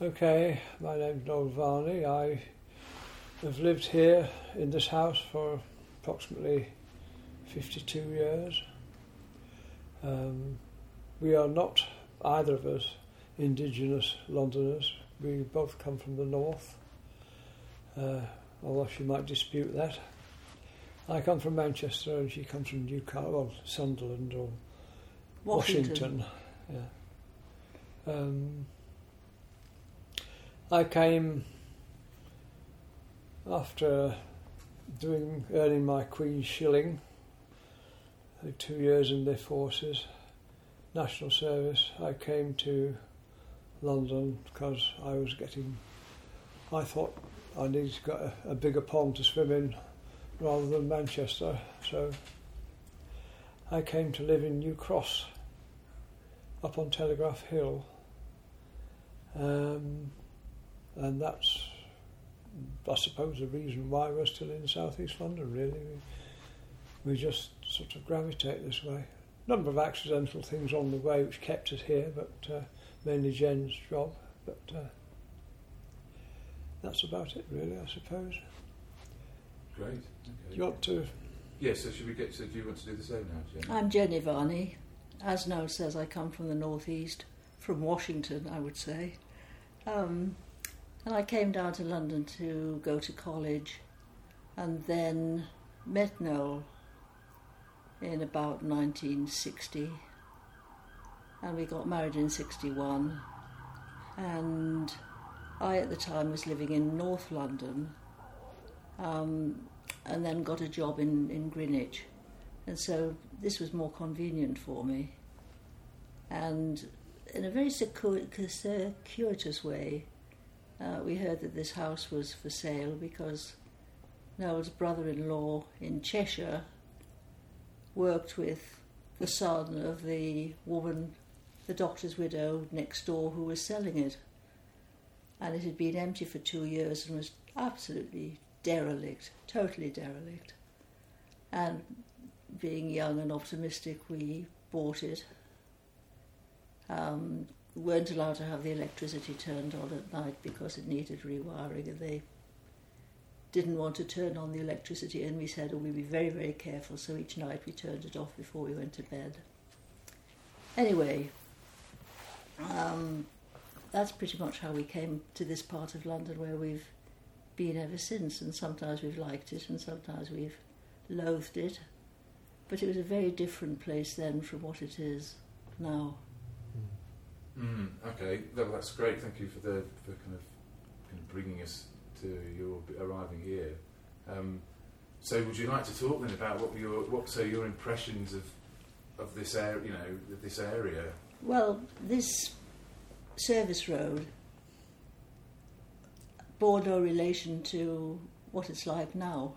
Okay, my name's Noel Varney. I have lived here in this house for approximately 52 years. We are not, either of us, indigenous Londoners. We both come from the north, although she might dispute that. I come from Manchester and she comes from Newcastle, well, Sunderland or Washington. Yeah. I came after earning my Queen's shilling, 2 years in the forces, national service. I came to London because I thought I needed to get a bigger pond to swim in rather than Manchester. So I came to live in New Cross, up on Telegraph Hill. And that's, I suppose, the reason why we're still in South East London, really. We just sort of gravitate this way. A number of accidental things on the way which kept us here, but mainly Jen's job. But that's about it, really, I suppose. Great. Okay. Do you want to... Yes, so do you want to do the same now, Jen? I'm Jenny Varney. As Noel says, I come from the northeast, from Washington, I would say. And I came down to London to go to college and then met Noel in about 1960. And we got married in 61. And I, at the time, was living in North London and then got a job in Greenwich. And so this was more convenient for me. And in a very circuitous way, we heard that this house was for sale because Noel's brother-in-law in Cheshire worked with the son of the woman, the doctor's widow next door, who was selling it. And it had been empty for 2 years and was absolutely derelict, totally derelict. And being young and optimistic, we bought it. Weren't allowed to have the electricity turned on at night because it needed rewiring, and they didn't want to turn on the electricity, and we said, we'd be very, very careful, so each night we turned it off before we went to bed. Anyway, that's pretty much how we came to this part of London where we've been ever since, and sometimes we've liked it and sometimes we've loathed it, but it was a very different place then from what it is now. Okay, that's great. Thank you for kind of bringing us to your arriving here. So, would you like to talk then about your impressions of this area? This area. Well, this service road bore no relation to what it's like now.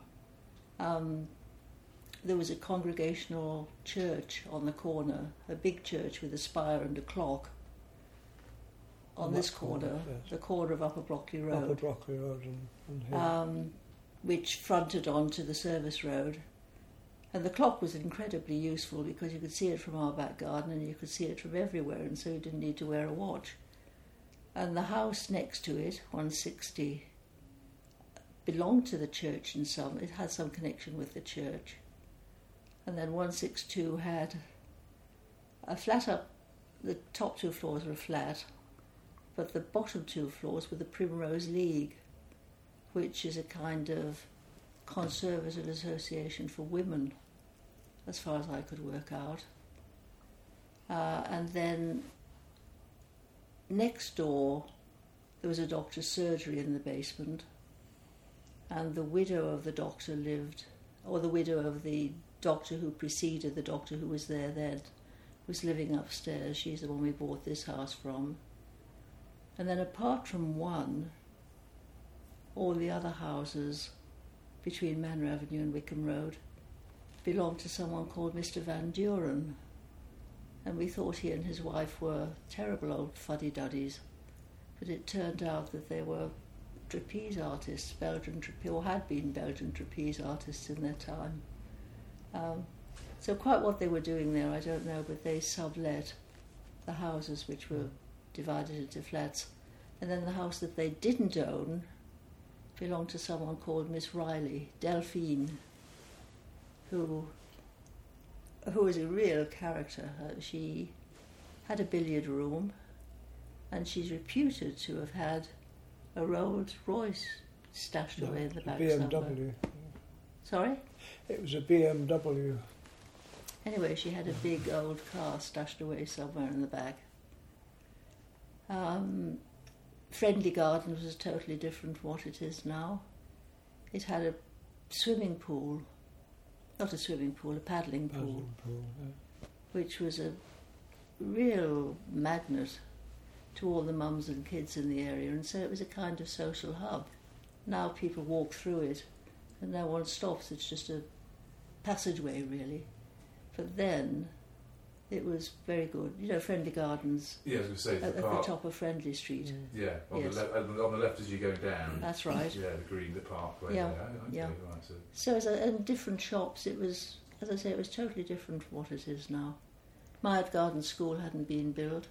There was a congregational church on the corner, a big church with a spire and a clock. On this corner, yes. The corner of Upper Brockley Road. Upper Brockley Road and here. Which fronted onto the service road. And the clock was incredibly useful because you could see it from our back garden and you could see it from everywhere, and so you didn't need to wear a watch. And the house next to it, 160, belonged to the church in some, it had some connection with the church. And then 162 had a flat up, the top 2 floors were a flat, but the bottom 2 floors were the Primrose League, which is a kind of conservative association for women, as far as I could work out. And then next door, there was a doctor's surgery in the basement, and the widow of the doctor lived, or the widow of the doctor who preceded the doctor who was there then, was living upstairs. She's the one we bought this house from. And then apart from one, all the other houses between Manor Avenue and Wickham Road belonged to someone called Mr. Van Duren. And we thought he and his wife were terrible old fuddy-duddies. But it turned out that they were trapeze artists, Belgian trapeze, or had been Belgian trapeze artists in their time. So quite what they were doing there, I don't know, but they sublet the houses which were divided into flats And then the house that they didn't own belonged to someone called Miss Riley, Delphine, who was a real character. She had a billiard room, and she's reputed to have had a Rolls Royce stashed away in the back somewhere. BMW. Sorry? It was a BMW. Anyway, she had a big old car stashed away somewhere in the back. Friendly Gardens was totally different from what it is now. It had a swimming pool, not a swimming pool, a paddling pool, which was a real magnet to all the mums and kids in the area, and so it was a kind of social hub. Now people walk through it and no one stops, it's just a passageway really. But then it was very good. You know, Friendly Gardens. Yeah, I was going to say at the top of Friendly Street. Yeah, on the left as you go down. That's right. Yeah, the parkway. Yeah, there. yeah. Right, so as in different shops, it was, as I say, it was totally different from what it is now. Myatt Garden School hadn't been built.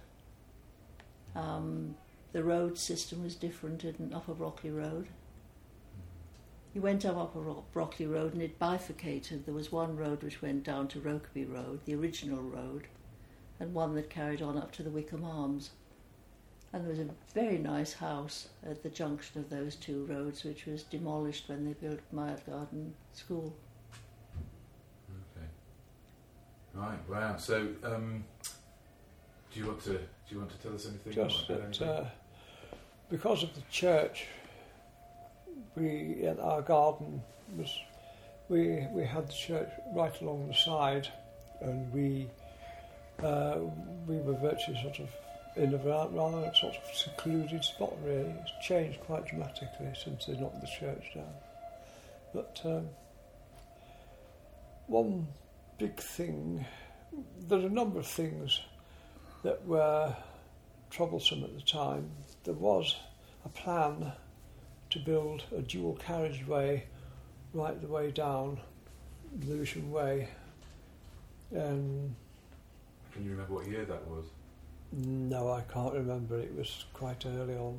The road system was different in Upper Brockley Road. You went up Upper Brockley Road and it bifurcated. There was one road which went down to Rokeby Road, the original road, and one that carried on up to the Wickham Arms. And there was a very nice house at the junction of those two roads, which was demolished when they built Myatt Garden School. Okay. Right. Wow. So, do you want to tell us anything? Just that because of the church, we in our garden was we had the church right along the side, and we were virtually sort of in a rather sort of secluded spot really. It's changed quite dramatically since they knocked the church down. But one big thing, there are a number of things that were troublesome at the time. There was a plan to build a dual carriageway right the way down Lewisham Way. Can you remember what year that was? No, I can't remember. It was quite early on.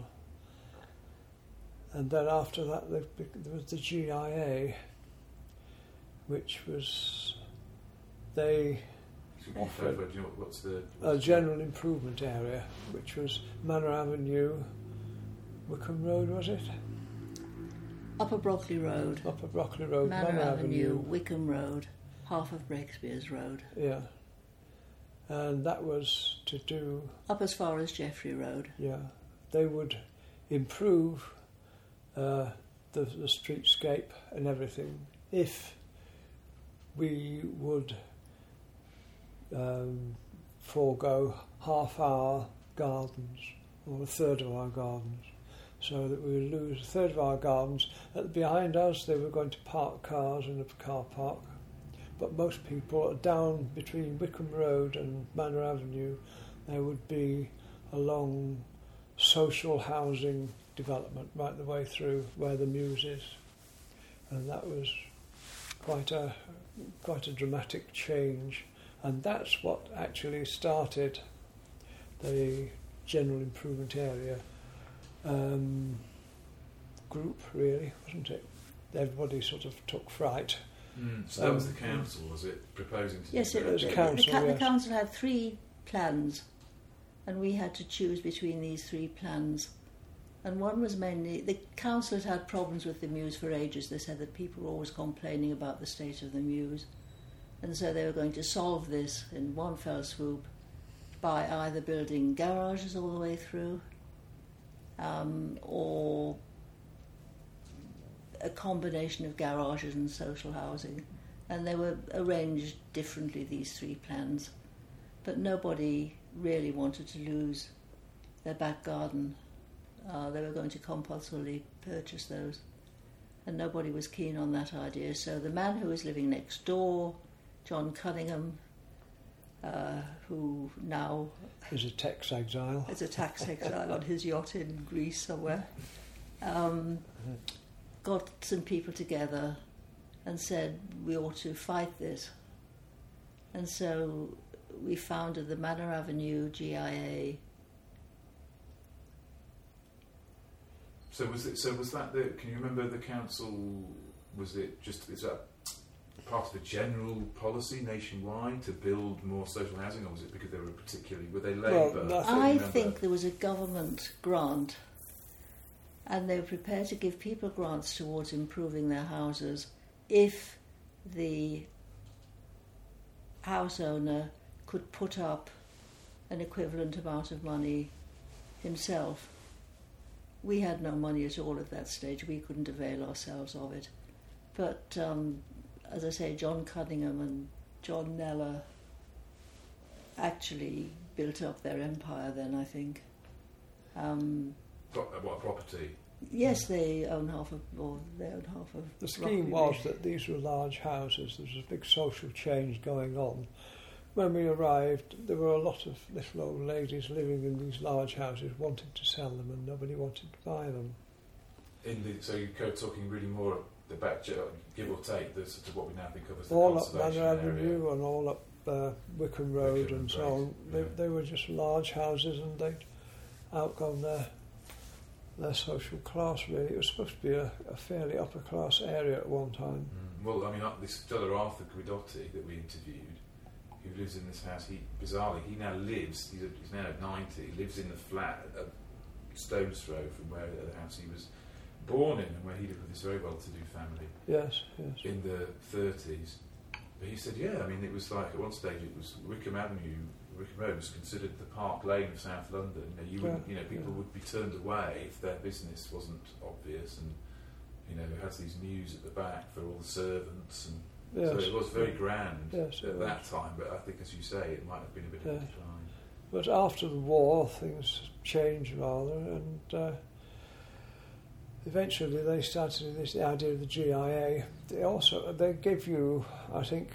And then after that there was the GIA, which was they offered do you know what's a general improvement area, which was Manor Avenue, Wickham Road, was it? Upper Brockley Road. Upper Brockley Road, Manor Avenue, Wickham Road, half of Breakspears Road. Yeah. And that was to do... Up as far as Jeffrey Road. Yeah. They would improve the streetscape and everything if we would forego half our gardens or a third of our gardens, so that we would lose a third of our gardens. Behind us they were going to park cars in a car park, but most people down between Wickham Road and Manor Avenue there would be a long social housing development right the way through where the Mews is, and that was quite a dramatic change, and that's what actually started the general improvement area group, really, wasn't it? Everybody sort of took fright. So that was the council, was it, proposing to yes, do it was that? the council. The council had 3 plans, and we had to choose between these 3 plans. And one was mainly, the council had problems with the Mews for ages. They said that people were always complaining about the state of the Mews, and so they were going to solve this in one fell swoop by either building garages all the way through, or a combination of garages and social housing. And they were arranged differently, these 3 plans, but nobody really wanted to lose their back garden. They were going to compulsorily purchase those, and nobody was keen on that idea. So the man who was living next door, John Cunningham, who now is a tax exile. Is a tax exile on his yacht in Greece somewhere, got some people together and said we ought to fight this. And so we founded the Manor Avenue GIA So was that the? Can you remember the council? Was it just? Is that part of a general policy nationwide to build more social housing, or was it because they were they Labour? Well, I think there was a government grant, and they were prepared to give people grants towards improving their houses if the house owner could put up an equivalent amount of money himself. We had no money at all at that stage. We couldn't avail ourselves of it. But as I say, John Cunningham and John Kneller actually built up their empire then, I think. What, property? Yes, they own half of. The scheme was that these were large houses. There was a big social change going on. When we arrived, there were a lot of little old ladies living in these large houses, wanting to sell them, and nobody wanted to buy them. So you're talking really more about, give or take, the sort of what we now think of as the all up conservation Manor area. Avenue and all up Wickham Road and so on. They were just large houses, and they'd outgone their social class, really. It was supposed to be a fairly upper class area at one time. Well, I mean, this fellow Arthur Guidotti that we interviewed, who lives in this house, he now lives, he's now 90, lives in the flat a stone's throw from where the house he was born in and where he lived with his very well-to-do family. Yes. In the 30s. But he said, I mean, it was like, at one stage it was Wickham Road was considered the Park Lane of South London. People would be turned away if their business wasn't obvious, and it has these mews at the back for all the servants, and so it was very grand at that time. But I think, as you say, it might have been a bit of a decline. But after the war, things changed rather, and eventually they started the idea of the GIA. They give you, I think,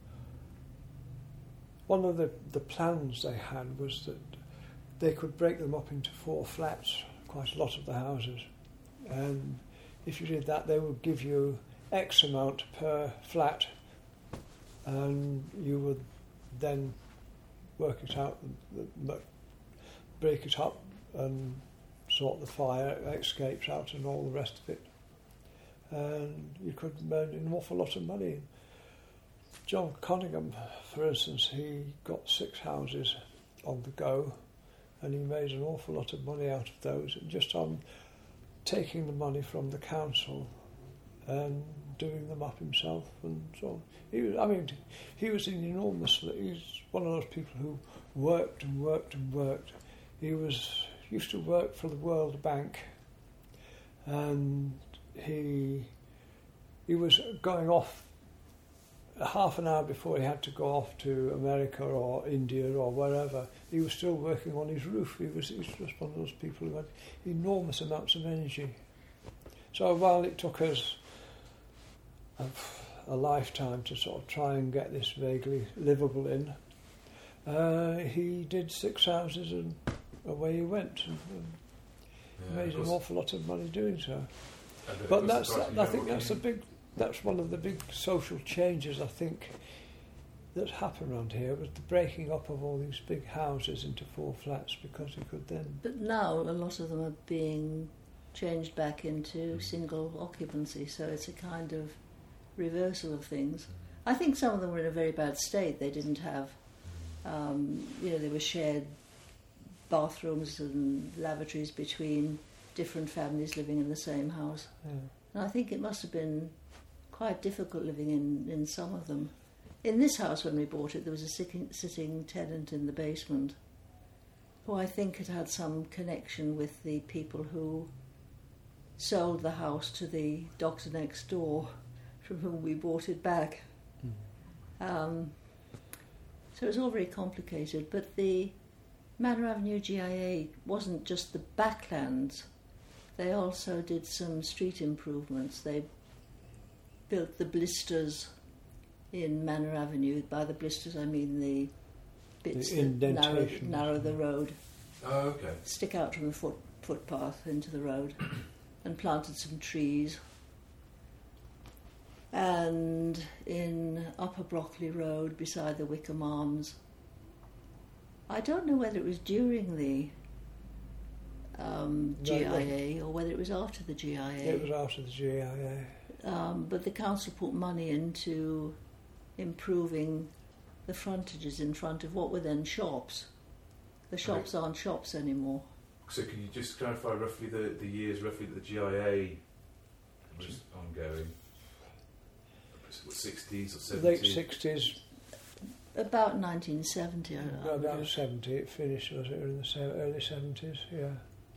one of the plans they had was that they could break them up into 4 flats, quite a lot of the houses. And if you did that, they would give you X amount per flat, and you would then work it out, break it up and sort the fire escapes out and all the rest of it. And you could earn an awful lot of money. John Cunningham, for instance, he got 6 houses on the go, and he made an awful lot of money out of those, just on taking the money from the council and doing them up himself and so on. He was he's one of those people who worked and worked and worked. He used to work for the World Bank, and he was going off half an hour before he had to go off to America or India or wherever. He was still working on his roof. He was just one of those people who had enormous amounts of energy. So while it took us a lifetime to sort of try and get this vaguely livable in, he did 6 houses and away he went. And made an awful lot of money doing so. But I think that's one of the big social changes, I think, that happened around here, was the breaking up of all these big houses into 4 flats, because you could then... But now a lot of them are being changed back into single occupancy, so it's a kind of reversal of things. I think some of them were in a very bad state. They didn't have, they were shared bathrooms and lavatories between different families living in the same house. Yeah. And I think it must have been quite difficult living in some of them. In this house, when we bought it, there was a sitting tenant in the basement who I think had some connection with the people who sold the house to the doctor next door, from whom we bought it back. So it was all very complicated. But the Manor Avenue GIA wasn't just the backlands. They also did some street improvements. They built the blisters in Manor Avenue. By the blisters, I mean the bits that narrow the road. Oh, okay. Stick out from the footpath into the road, and planted some trees. And in Upper Brockley Road, beside the Wickham Arms, I don't know whether it was during the GIA or whether it was after the GIA. It was after the GIA. But the council put money into improving the frontages in front of what were then shops. The shops aren't shops anymore. So can you just clarify roughly the years roughly that the GIA was ongoing? 60s or 70s? Late 60s. About 1970. About 70 it finished, was it? In the early 70s, yeah.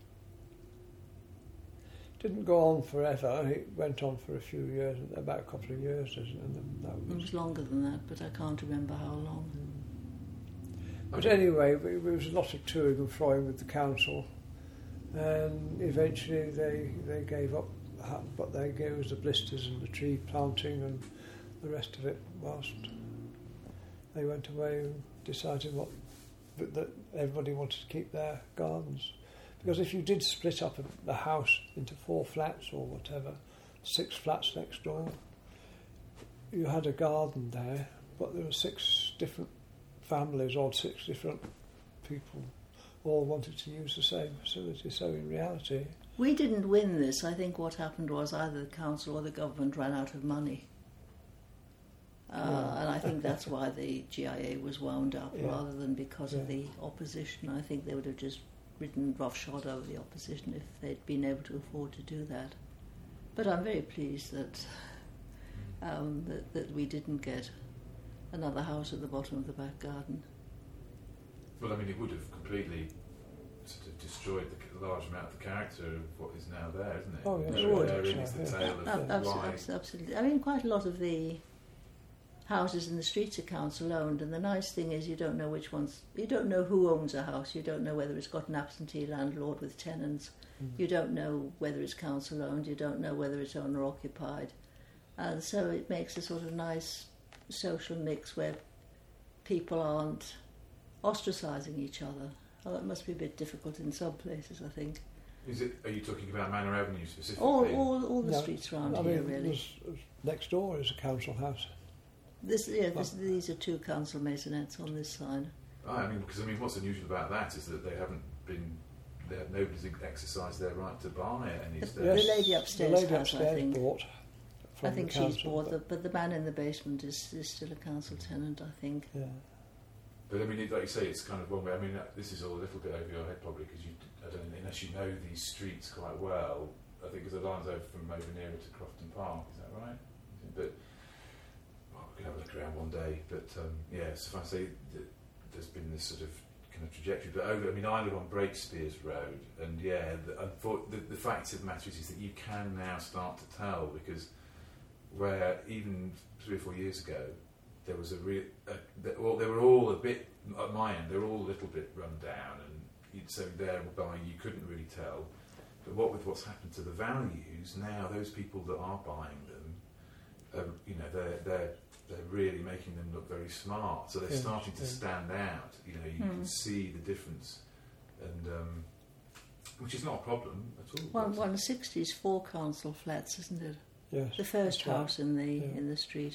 Didn't go on forever. It went on for a few years, about a couple of years, doesn't it? And that It was longer than that, but I can't remember how long. But anyway, there was a lot of toing and froing with the council, and eventually they gave up what they gave us, the blisters and the tree planting and the rest of it, whilst they went away and decided that everybody wanted to keep their gardens. Because if you did split up the house into 4 flats or whatever, 6 flats next door, you had a garden there, but there were 6 different families or 6 different people all wanted to use the same facility. So in reality, we didn't win this. I think what happened was either the council or the government ran out of money. And I think that's why the GIA was wound up, rather than because of the opposition. I think they would have just ridden roughshod over the opposition if they'd been able to afford to do that. But I'm very pleased that that we didn't get another house at the bottom of the back garden. Well, I mean, it would have completely sort of destroyed the large amount of the character of what is now there, isn't it? Oh, yes, it would. Therein is the tale of why. Absolutely. I mean, quite a lot of the houses in the streets are council owned, and the nice thing is you don't know which ones. You don't know who owns a house. You don't know whether it's got an absentee landlord with tenants. You don't know whether it's council owned. You don't know whether it's owner occupied, and so it makes a sort of nice social mix where people aren't ostracising each other. Oh, that must be a bit difficult in some places, I think. Are you talking about Manor Avenue specifically? All the streets around here, really. Next door is a council house. These are 2 council maisonettes on this side. Because what's unusual about that is that nobody's exercised their right to buy any The lady upstairs has, I think. Bought I think she's bought, but the man in the basement is still a council tenant, I think. Yeah. But I mean, like you say, it's kind of one way. I mean, this is all a little bit over your head probably because I don't know, unless you know these streets quite well. I think because the line's over from over nearer to Crofton Park, is that right? But we can have a look around one day. But yes, if I say that there's been this sort of kind of trajectory. But I live on Breakspears Road, and the fact of the matter is that you can now start to tell, because where even 3 or 4 years ago there was they were all a bit, at my end, they were all a little bit run down, and so thereby you couldn't really tell. But with what's happened to the values now, those people that are buying them, they're really making them look very smart. So they're starting to stand out. You can see the difference, and which is not a problem at all. 160 is 4 council flats, isn't it? Yes. The first house in the street.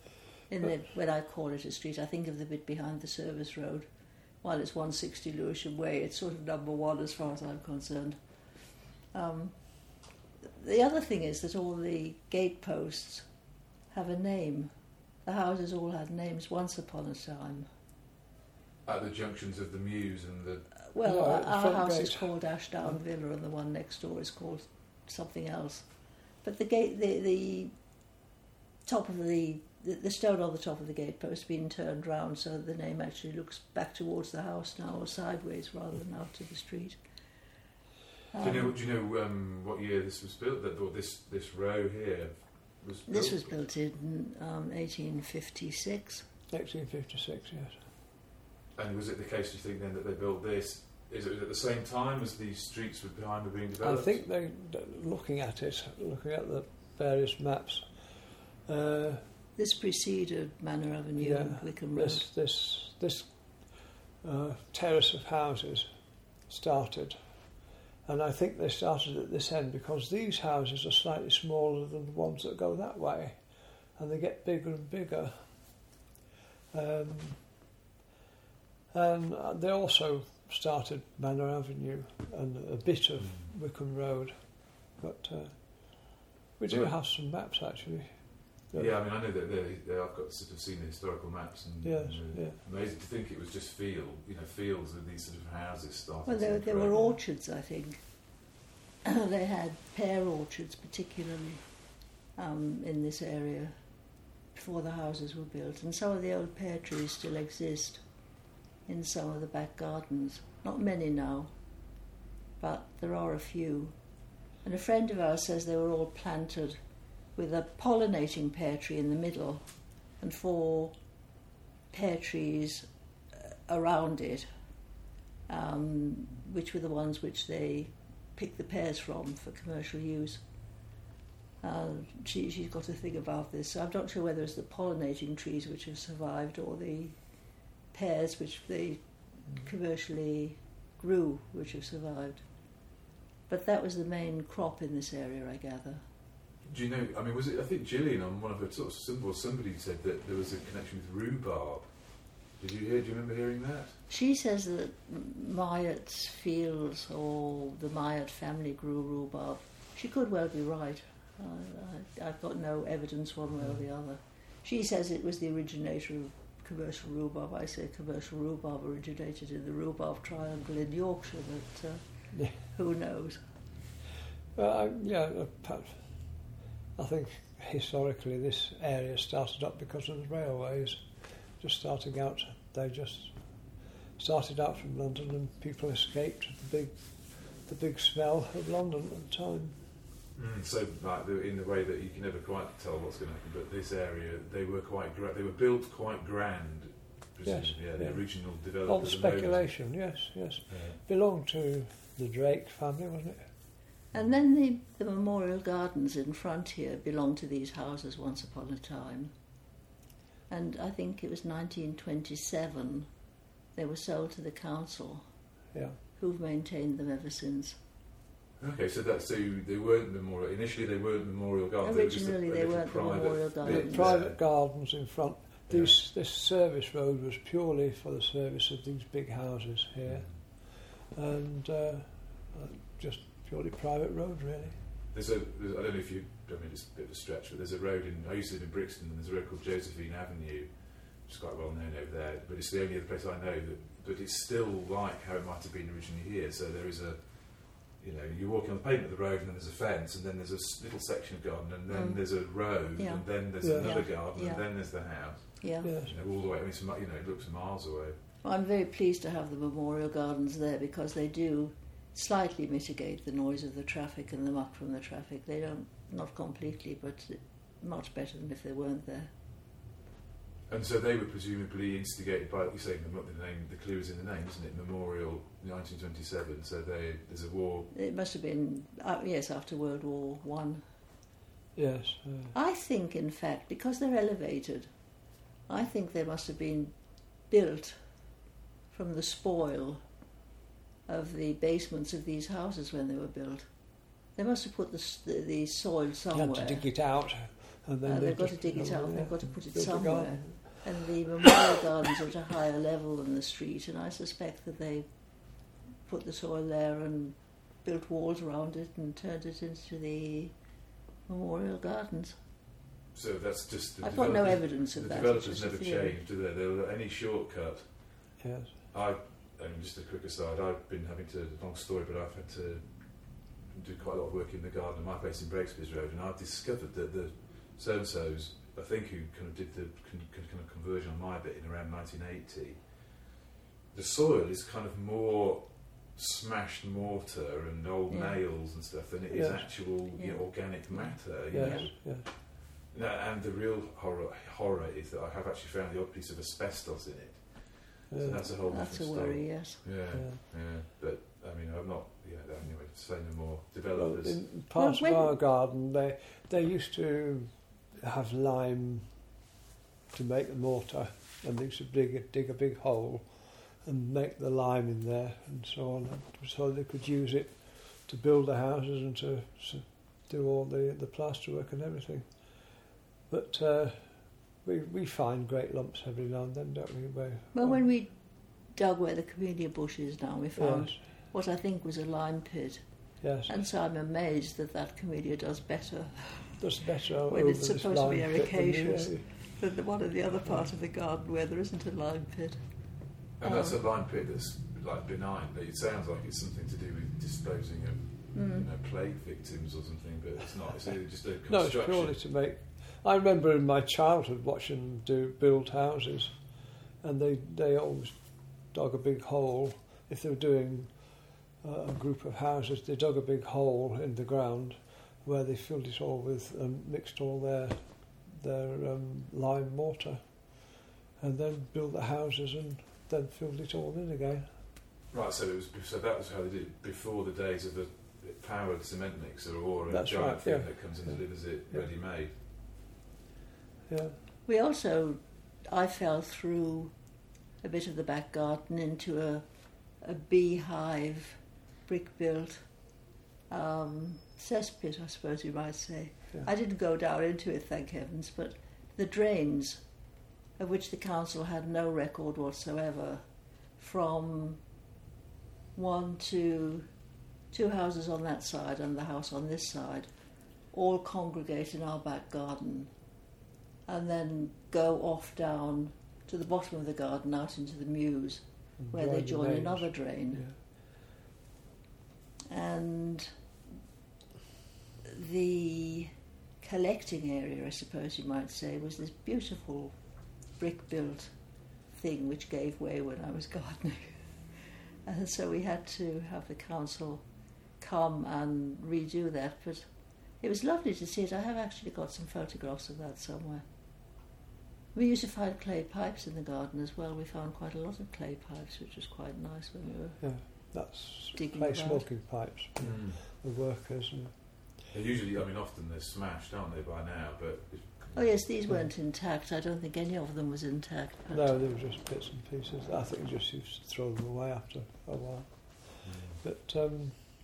When I call it a street, I think of the bit behind the service road. While it's 160 Lewisham Way, it's sort of number 1 as far as I'm concerned. The other thing is that all the gateposts have a name. The houses all had names once upon a time. At the junctions of the Mews and the... Our house is called Ashdown Villa, and the one next door is called something else. But the top of the stone on the top of the gatepost being turned round, so the name actually looks back towards the house now, or sideways rather than out to the street. Do you know what year this was built? This row here was built? This was built in 1856. 1856, yes. And was it the case, do you think, then, that they built this? Is it at the same time as these streets behind were being developed? I think looking at the various maps. This preceded Manor Avenue and Wickham Road. This terrace of houses started, and I think they started at this end because these houses are slightly smaller than the ones that go that way, and they get bigger and bigger. And they also started Manor Avenue and a bit of Wickham Road, but we do have some maps actually. Yeah, I mean, I know that I've got sort of seen the historical maps, and amazing to think it was just fields with these sort of houses starting. Well, there were orchards, I think. They had pear orchards, particularly in this area, before the houses were built, and some of the old pear trees still exist in some of the back gardens. Not many now, but there are a few. And a friend of ours says they were all planted with a pollinating pear tree in the middle and 4 pear trees around it, which were the ones which they picked the pears from for commercial use. She's got to think about this. I'm not sure whether it's the pollinating trees which have survived or the pears which they commercially grew which have survived. But that was the main crop in this area, I gather. Do you know, I mean, was it, I think Gillian on one of her sort of symbols, somebody said that there was a connection with rhubarb. Do you remember hearing that? She says that Myatt's fields or the Myatt family grew rhubarb. She could well be right. I've got no evidence one way or the other. She says it was the originator of commercial rhubarb. I say commercial rhubarb originated in the rhubarb triangle in Yorkshire, but who knows? I think historically this area started up because of the railways. Just starting out, they just started out from London, and people escaped the big smell of London at the time. So, like, in the way that you can never quite tell what's going to happen, but this area, they were they were built quite grand. Yes, the original developers. On speculation, yes. Yeah. Belonged to the Drake family, wasn't it? And then the memorial gardens in front here belonged to these houses once upon a time. And I think it was 1927 they were sold to the council, who've maintained them ever since. Okay, so they weren't memorial. Initially, they weren't memorial gardens. Originally, they weren't memorial gardens. Private gardens in front. This service road was purely for the service of these big houses here, and just purely private road, really. I don't know if it's a bit of a stretch, but there's a road I used to live in Brixton, and there's a road called Josephine Avenue, which is quite well known over there, but it's the only other place I know but it's still like how it might have been originally here. So there is you're walking on the pavement of the road, and then there's a fence, and then there's a little section of garden, and then there's a road, and then there's another garden, and then there's the house. Yeah. Yes. All the way. I mean, it looks miles away. Well, I'm very pleased to have the memorial gardens there because they do slightly mitigate the noise of the traffic and the muck from the traffic. They don't, not completely, but much better than if they weren't there. And so they were presumably instigated by, like you say, the clue is in the name, isn't it? Memorial 1927. So there's a war. It must have been after World War One. Yes. I think, in fact, because they're elevated, I think they must have been built from the spoil of the basements of these houses when they were built. They must have put the soil somewhere. You had to dig it out. And then they've got to dig it out and they've got to put it somewhere. And the memorial gardens are at a higher level than the street, and I suspect that they put the soil there and built walls around it and turned it into the memorial gardens. So that's just... I've got no evidence of that. The developers never changed, do they? There was any shortcut. Yes. Just a quick aside, I've been having to, long story, but I've had to do quite a lot of work in the garden of my place in Breakspears Road, and I've discovered that the so-and-sos, I think, who kind of did the kind of conversion on my bit in around 1980, the soil is kind of more smashed mortar and old nails and stuff than it is actual organic matter. Yes. No, and the real horror is that I have actually found the odd piece of asbestos in it. So that's a whole different story. That's a worry, yes. Yeah. But I mean, I'm not. Anyway, say no more. Developers. Well, in parts of our garden, they used to have lime to make the mortar, and they used to dig a big hole and make the lime in there and so on, so they could use it to build the houses and to do all the plasterwork and everything. But we find great lumps every now and then, don't we? When we dug where the camellia bush is now, we found Yes. what I think was a lime pit. Yes. And so I'm amazed that camellia does better Does better when over it's this supposed to be lime pit than ericaceous than the one in the other part of the garden where there isn't a lime pit. And that's a lime pit that's like benign, but it sounds like it's something to do with disposing of plague victims or something, but it's not. It's just a construction. No, it's purely to make. I remember in my childhood watching them build houses, and they always dug a big hole. If they were doing a group of houses, they dug a big hole in the ground where they filled it all with mixed all their lime mortar, and then built the houses and then filled it all in again. Right, so that was how they did it before the days of the powered cement mixer or a That's giant right, thing yeah. that comes and delivers it Yeah. ready made. Yeah. I fell through a bit of the back garden into a beehive, brick-built cesspit, I suppose you might say. Yeah. I didn't go down into it, thank heavens, but the drains, of which the council had no record whatsoever, from one to two houses on that side and the house on this side, all congregate in our back garden and then go off down to the bottom of the garden out into the mews where they join the another veins. drain. And the collecting area, I suppose you might say, was this beautiful brick-built thing which gave way when I was gardening. And so we had to have the council come and redo that, but it was lovely to see it. I have actually got some photographs of that somewhere. We used to find clay pipes in the garden as well. We found quite a lot of clay pipes, which was quite nice when we were Yeah, that's digging clay about. smoking pipes for the workers. And They're usually, often they're smashed, aren't they, by now? But Oh yes, these weren't intact. I don't think any of them was intact. But no, they were just bits and pieces. I think we just used to throw them away after a while. But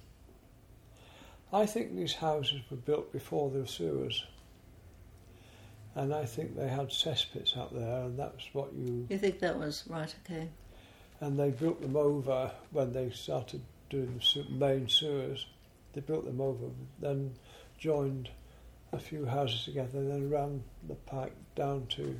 I think these houses were built before there were sewers. And I think they had cesspits out there, and that's what you... You think that was right? Okay. And they built them over when they started doing the main sewers. They built them over, then joined a few houses together, and then ran the pipe down to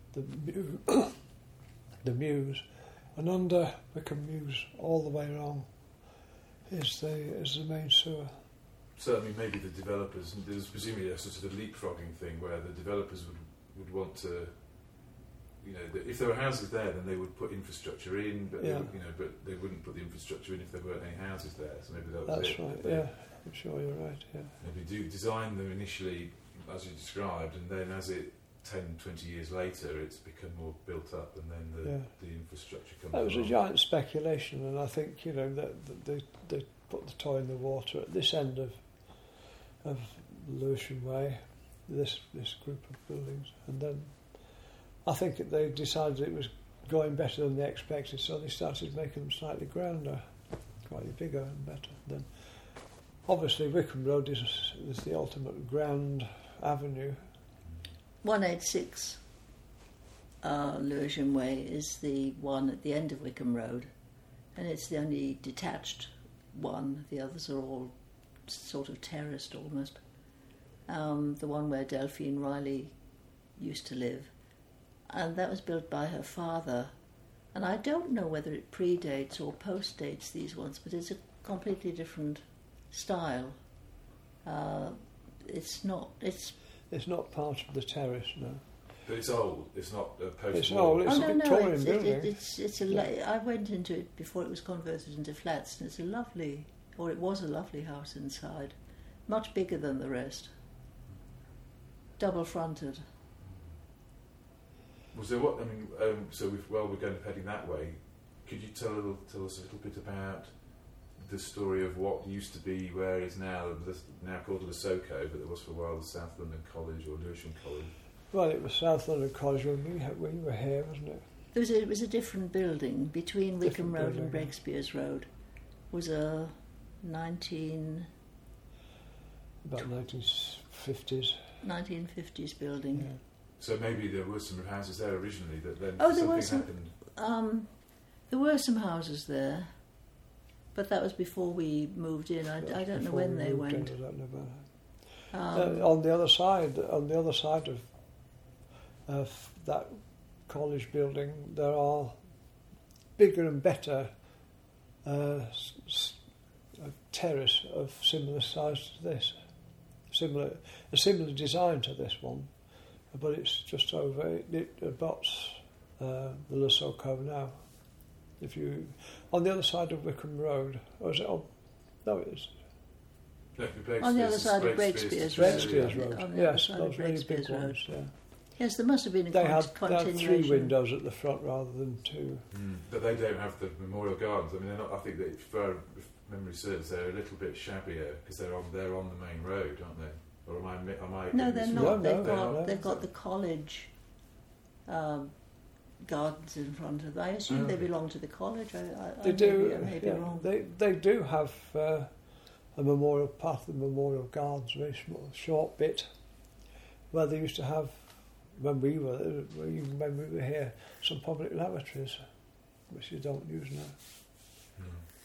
the mews, and under Wickham Mews all the way along is the main sewer. certainly maybe the developers, and there's presumably a sort of a leapfrogging thing where the developers would want to, if there were houses there, then they would put infrastructure in, but but they wouldn't put the infrastructure in if there weren't any houses there. So maybe that was That's it. right. Yeah, I'm sure you're right. Yeah. Maybe do design them initially, as you described, and then as it 10, 20 years later, it's become more built up, and then the infrastructure comes. That was a along. giant speculation, and I think that they put the toe in the water at this end of Lewisham Way, this group of buildings, and then I think they decided it was going better than they expected, so they started making them slightly grander, slightly bigger and better. Then, obviously, Wickham Road is the ultimate grand avenue. 186 Lewisham Way is the one at the end of Wickham Road, and it's the only detached one. The others are all sort of terraced almost. The one where Delphine Riley used to live, and that was built by her father. And I don't know whether it predates or postdates these ones, but it's a completely different style. It's not part of the terrace, no. But it's old. It's not a post-war. It's old. It's a Victorian building. I went into it before it was converted into flats, and it was a lovely house inside, much bigger than the rest, double fronted. Was there we're going heading that way. Could you tell us a little bit about the story of what used to be where is now called Lesoko, but there was for a while the South London College or Lewisham College? Well, it was South London College when we were here, wasn't it? It was a different building. Between Wickham Road and Breakspears Road was a 1950s building. Yeah. So maybe there were some houses there originally that then there something was some, happened. There were some houses there, but that was before we moved in. I don't know when they went. I don't know about it. On the other side of that college building, there are bigger and better terrace of similar size to this, a similar design to this one, but it's just over. It abuts the Lussaw Cove now. If you on the other side of Wickham Road, or is it on? No, it is. On the other side of Breakspears Road. Yes, those really big ones. Yeah. Yes, there must have been a continuation. They had 3 windows at the front rather than 2. But they don't have the memorial gardens. I mean, they're not. I think that, if memory serves, they're a little bit shabbier because they're on the main road, aren't they? Or am I? No, they're not. No, they've got the college gardens in front of them. I assume they belong to the college. They do. I may be wrong. They do have a memorial path and memorial gardens, very small, short bit, where they used to have. When we were here, some public lavatories, which you don't use now.